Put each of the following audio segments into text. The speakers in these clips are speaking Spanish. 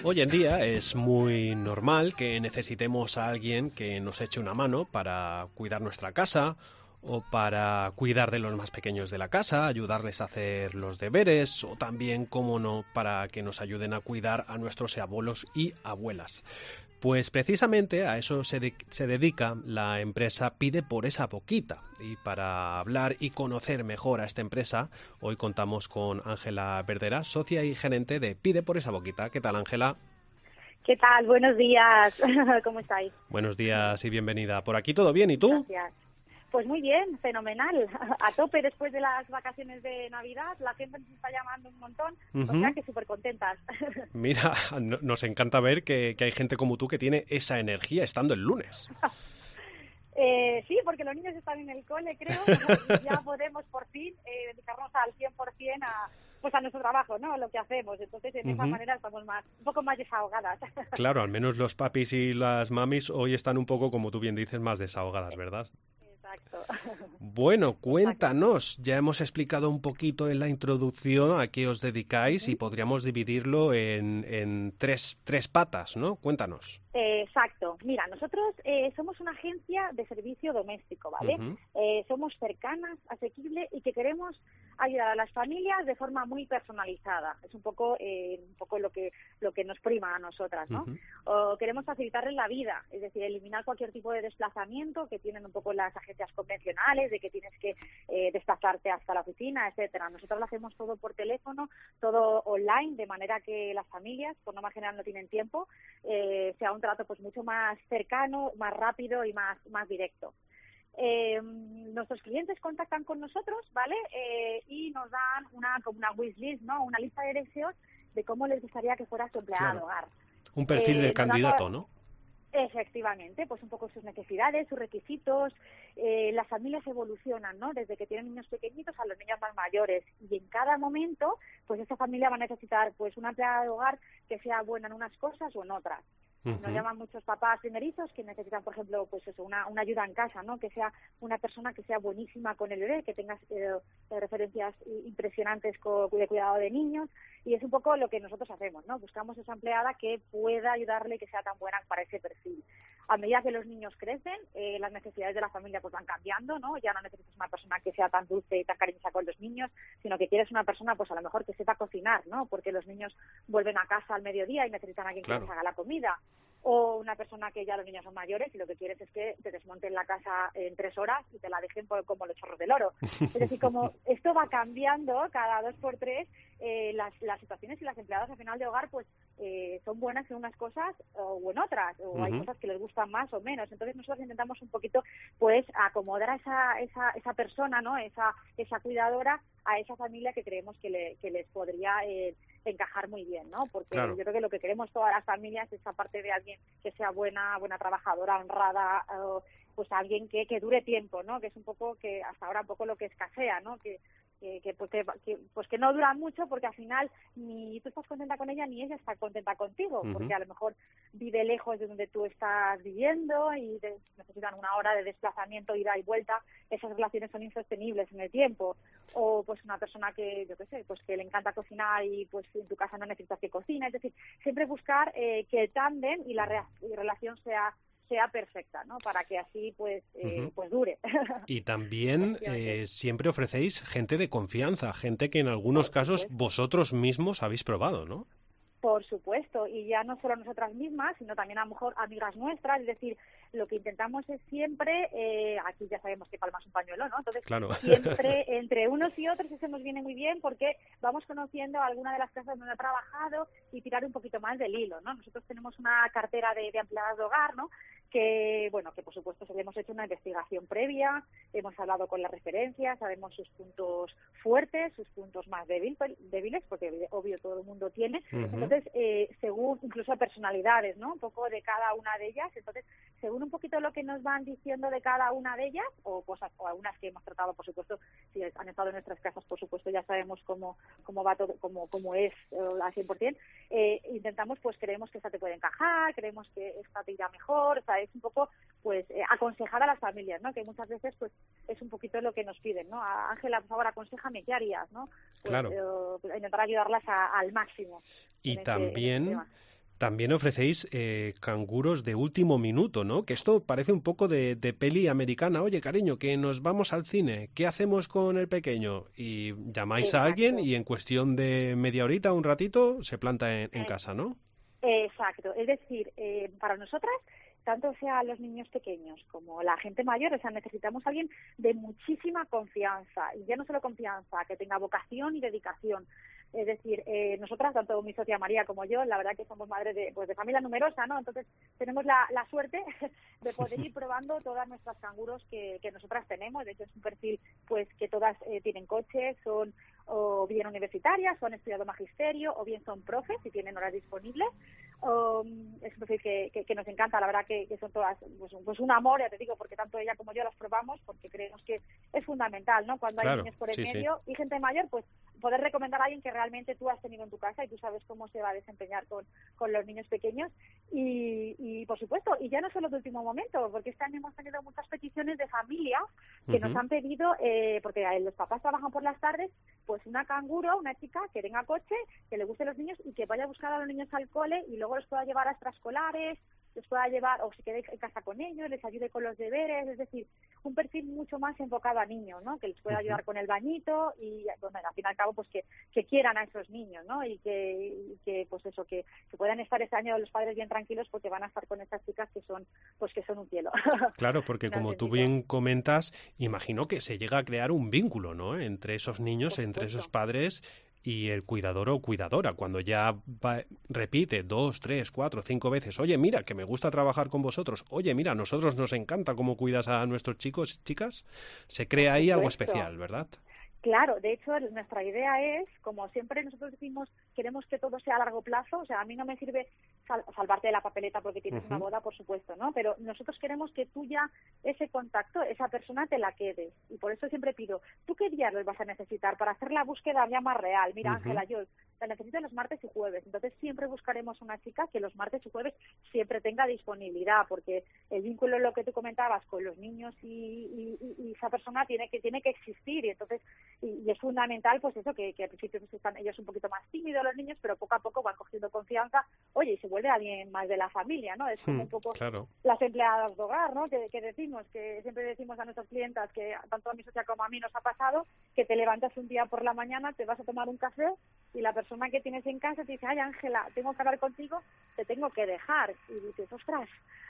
Hoy en día es muy normal que necesitemos a alguien que nos eche una mano para cuidar nuestra casa o para cuidar de los más pequeños de la casa, ayudarles a hacer los deberes o también, cómo no, para que nos ayuden a cuidar a nuestros abuelos y abuelas. Pues precisamente a eso se dedica la empresa Pide por esa boquita. Y para hablar y conocer mejor a esta empresa, hoy contamos con Ángela Verdera, socia y gerente de Pide por esa boquita. ¿Qué tal, Ángela? ¿Qué tal? Buenos días. ¿Cómo estáis? Buenos días y bienvenida. Por aquí todo bien, ¿y tú? Gracias. Pues muy bien, fenomenal. A tope después de las vacaciones de Navidad. La gente nos está llamando un montón. O sea que súper contentas. Mira, nos encanta ver que hay gente como tú que tiene esa energía estando el lunes. Sí, porque los niños están en el cole, creo. Y ya podemos por fin dedicarnos al 100% a nuestro trabajo, ¿no? Lo que hacemos. Entonces, de esa manera estamos un poco más desahogadas. Claro, al menos los papis y las mamis hoy están un poco, como tú bien dices, más desahogadas, ¿verdad? Exacto. Bueno, cuéntanos. Ya hemos explicado un poquito en la introducción a qué os dedicáis y podríamos dividirlo en tres patas, ¿no? Cuéntanos. Exacto. Mira, nosotros somos una agencia de servicio doméstico, ¿vale? Somos cercanas, asequibles y que queremos ayudar a las familias de forma muy personalizada. Es un poco lo que nos prima a nosotras, ¿no? Queremos facilitarles la vida, es decir, eliminar cualquier tipo de desplazamiento que tienen un poco las agencias convencionales, de que tienes que desplazarte hasta la oficina, etcétera. Nosotros lo hacemos todo por teléfono, todo online, de manera que las familias, por norma general, no tienen tiempo, sea un trato pues mucho más cercano, más rápido y más directo. Nuestros clientes contactan con nosotros, ¿vale? Y nos dan como una wishlist, ¿no? Una lista de deseos de cómo les gustaría que fuera su empleada de hogar. Un perfil del candidato, ¿no? Efectivamente, pues un poco sus necesidades, sus requisitos. Las familias evolucionan, ¿no? Desde que tienen niños pequeñitos a los niños más mayores, y en cada momento, pues esa familia va a necesitar pues una empleada de hogar que sea buena en unas cosas o en otras. Nos llaman muchos papás primerizos que necesitan, por ejemplo, pues eso, una ayuda en casa, ¿no? Que sea una persona que sea buenísima con el bebé, que tenga referencias impresionantes de cuidado de niños, y es un poco lo que nosotros hacemos, ¿no? Buscamos esa empleada que pueda ayudarle y que sea tan buena para ese perfil. A medida que los niños crecen, las necesidades de la familia pues van cambiando, ¿no? Ya no necesitas una persona que sea tan dulce y tan cariñosa con los niños, sino que quieres una persona pues a lo mejor que sepa cocinar, ¿no? Porque los niños vuelven a casa al mediodía y necesitan a alguien que les haga la comida. O una persona que ya los niños son mayores y lo que quieres es que te desmonten la casa en 3 horas y te la dejen como los chorros del oro. Es decir, como esto va cambiando cada 2x3, las situaciones, y las empleadas al final de hogar pues son buenas en unas cosas o en otras, o hay cosas que les gustan más o menos. Entonces nosotros intentamos un poquito pues acomodar a esa persona, ¿no? Esa cuidadora a esa familia que creemos que les podría encajar muy bien, ¿no? Porque yo creo que lo que queremos todas las familias es, aparte de alguien que sea buena trabajadora, honrada, pues alguien que dure tiempo, ¿no? Que es un poco que hasta ahora un poco lo que escasea, ¿no? Que no dura mucho, porque al final ni tú estás contenta con ella ni ella está contenta contigo, porque a lo mejor vive lejos de donde tú estás viviendo y necesitan 1 hora de desplazamiento, ida y vuelta. Esas relaciones son insostenibles en el tiempo. O pues una persona que, yo qué sé, pues que le encanta cocinar y pues en tu casa no necesitas que cocine. Es decir, siempre buscar que el tándem y la relación sea perfecta, ¿no? Para que así pues dure. Y también siempre ofrecéis gente de confianza, gente que en algunos casos vosotros mismos habéis probado, ¿no? Por supuesto, y ya no solo nosotras mismas, sino también a lo mejor amigas nuestras. Es decir, lo que intentamos es siempre, aquí ya sabemos que palmas un pañuelo, ¿no? Entonces, siempre entre unos y otros eso nos viene muy bien, porque vamos conociendo alguna de las casas donde ha trabajado y tirar un poquito más del hilo, ¿no? Nosotros tenemos una cartera de empleadas de hogar, ¿no? Que por supuesto hemos hecho una investigación previa, hemos hablado con las referencias, sabemos sus puntos fuertes, sus puntos más débiles, porque obvio todo el mundo tiene. Entonces, según incluso personalidades, ¿no? Un poco de cada una de ellas. Entonces, según un poquito lo que nos van diciendo de cada una de ellas, o cosas, o algunas que hemos tratado, por supuesto, si han estado en nuestras casas, por supuesto, ya sabemos cómo va todo, cómo es al 100%. Intentamos, pues creemos que esta te puede encajar, creemos que esta te irá mejor. O sea, es un poco pues aconsejar a las familias, ¿no? Que muchas veces pues es un poquito lo que nos piden, ¿no? Ángela, por favor, aconséjame, ¿qué harías, no? Pues, claro. Intentar ayudarlas al máximo. Y también También ofrecéis canguros de último minuto, ¿no? Que esto parece un poco de peli americana. Oye, cariño, que nos vamos al cine. ¿Qué hacemos con el pequeño? Y llamáis a alguien Exacto. y en cuestión de media horita, un ratito, se planta en casa, ¿no? Exacto, es decir, para nosotras, tanto sea los niños pequeños como la gente mayor, o sea, necesitamos a alguien de muchísima confianza, y ya no solo confianza, que tenga vocación y dedicación. Es decir, nosotras, tanto mi socia María como yo, la verdad que somos madres de familia numerosa, ¿no? Entonces tenemos la suerte de poder ir probando todas nuestras canguros que nosotras tenemos. De hecho, es un perfil pues que todas tienen coches, son o bien universitarias, o han estudiado magisterio, o bien son profes y tienen horas disponibles. Es un perfil que nos encanta, la verdad que son todas pues un amor, ya te digo, porque tanto ella como yo las probamos, porque creemos que es fundamental, ¿no? Cuando hay Claro, niños por el sí, sí. medio y gente mayor, pues poder recomendar a alguien que realmente tú has tenido en tu casa y tú sabes cómo se va a desempeñar con los niños pequeños y por supuesto, y ya no solo de último momento, porque este año hemos tenido muchas peticiones de familias que nos han pedido, porque los papás trabajan por las tardes, pues una canguro, una chica que tenga coche, que le guste los niños y que vaya a buscar a los niños al cole y luego los pueda llevar a extraescolares, les pueda llevar o se quede en casa con ellos, les ayude con los deberes, es decir, un perfil mucho más enfocado a niños, ¿no? Que les pueda ayudar con el bañito y, bueno, al fin y al cabo, pues que quieran a esos niños, ¿no? Y que pues eso, que puedan estar este año los padres bien tranquilos porque van a estar con estas chicas que son un cielo. Claro, porque Un como tú auténtico. bien comentas, imagino que se llega a crear un vínculo, ¿no? Entre esos niños, Por entre esos supuesto. padres y el cuidador o cuidadora. Cuando ya repite 2, 3, 4, 5 veces, oye, mira, que me gusta trabajar con vosotros. Oye, mira, a nosotros nos encanta cómo cuidas a nuestros chicos, chicas. Se Por crea ahí algo supuesto. especial, ¿verdad? Claro, de hecho, nuestra idea es, como siempre nosotros decimos, queremos que todo sea a largo plazo, o sea, a mí no me sirve salvarte de la papeleta porque tienes una boda, por supuesto, ¿no? Pero nosotros queremos que tú ya ese contacto, esa persona te la quedes. Y por eso siempre pido, ¿tú qué días los vas a necesitar para hacer la búsqueda ya más real? Mira, Ángela, yo la necesito los martes y jueves, entonces siempre buscaremos una chica que los martes y jueves siempre tenga disponibilidad, porque el vínculo, lo que tú comentabas, con los niños y esa persona tiene que existir, y entonces y es fundamental pues eso, que al principio pues están ellos un poquito más tímidos los niños, pero poco a poco van cogiendo confianza, oye, y se vuelve alguien más de la familia, ¿no? Es como un poco Claro. las empleadas de hogar, ¿no? Que decimos, que siempre decimos a nuestras clientas, que tanto a mi socia como a mí nos ha pasado, que te levantas un día por la mañana, te vas a tomar un café y la persona que tienes en casa te dice, ay, Ángela, tengo que hablar contigo, te tengo que dejar. Y dices, ostras,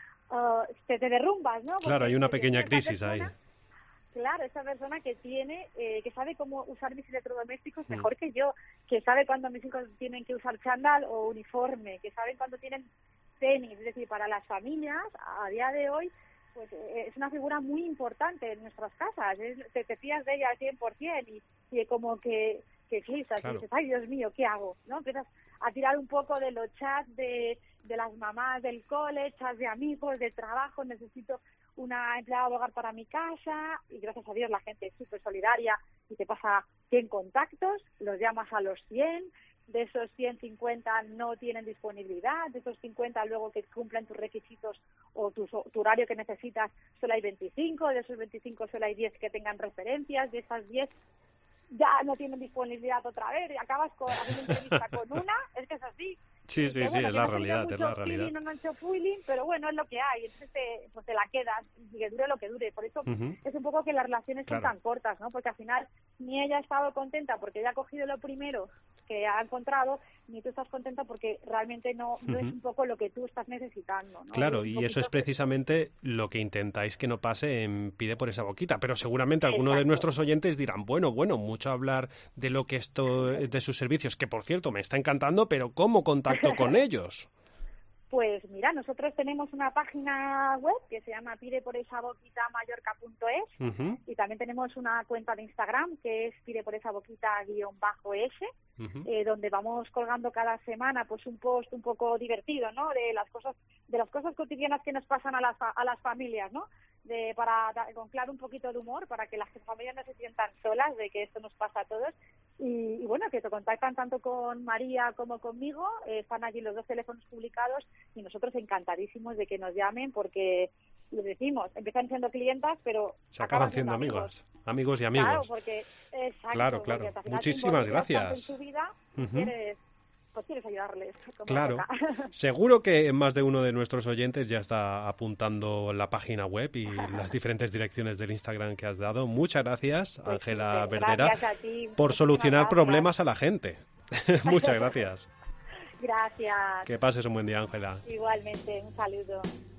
te derrumbas, ¿no? Claro, Porque hay una dices, pequeña "Mira, esta crisis ahí. persona". Claro, esa persona que tiene, que sabe cómo usar mis electrodomésticos mejor que yo, que sabe cuándo mis hijos tienen que usar chándal o uniforme, que saben cuándo tienen tenis. Es decir, para las familias, a día de hoy, pues es una figura muy importante en nuestras casas. Te fías de ella al 100% y como que flipas y dices, ay, Dios mío, ¿qué hago? ¿No? Empiezas a tirar un poco de los chats de las mamás del cole, chats de amigos, de trabajo, necesito una empleada de hogar para mi casa, y gracias a Dios la gente es súper solidaria y te pasa 100 contactos, los llamas a los 100, de esos 150 no tienen disponibilidad, de esos 50 luego que cumplen tus requisitos o tu horario que necesitas solo hay 25, de esos 25 solo hay 10 que tengan referencias, de esas 10 ya no tienen disponibilidad otra vez y acabas haciendo entrevista con una, es que es así. Sí, Que sí, bueno, es que la no ha tenido realidad, es la mucho realidad. feeling, no ha hecho feeling, pero bueno, es lo que hay, entonces pues te la quedas y que dure lo que dure. Por eso es un poco que las relaciones son tan cortas, ¿no? Porque al final ni ella ha estado contenta porque ella ha cogido lo primero que ha encontrado, ni tú estás contenta porque realmente no es un poco lo que tú estás necesitando, ¿no? Claro, y y eso es precisamente lo que intentáis que no pase en Pide por esa boquita, pero seguramente algunos de nuestros oyentes dirán, bueno, mucho hablar de lo que esto, de sus servicios, que por cierto me está encantando, pero ¿cómo contacto con ellos? Pues mira, nosotros tenemos una página web que se llama pideporesaboquitamallorca.es y también tenemos una cuenta de Instagram que es pideporesaboquita_es, donde vamos colgando cada semana pues un post un poco divertido, ¿no? De las cosas cotidianas que nos pasan a las familias, ¿no? Para con claro un poquito de humor para que las familias no se sientan solas de que esto nos pasa a todos y bueno, que te contactan tanto con María como conmigo, están allí los dos teléfonos publicados y nosotros encantadísimos de que nos llamen porque les decimos, empiezan siendo clientas pero se acaban siendo amigos y amigos. Claro, porque exacto, Claro. porque al final Muchísimas te involucras tanto en gracias. su vida y quieres pues quieres ayudarles. Como Claro, toca. seguro que más de uno de nuestros oyentes ya está apuntando la página web y las diferentes direcciones del Instagram que has dado. Muchas gracias, Pues, Ángela súper, Verdera, gracias a ti, por muchísimas solucionar gracias. problemas a la gente. Muchas gracias. Gracias. Que pases un buen día, Ángela. Igualmente, un saludo.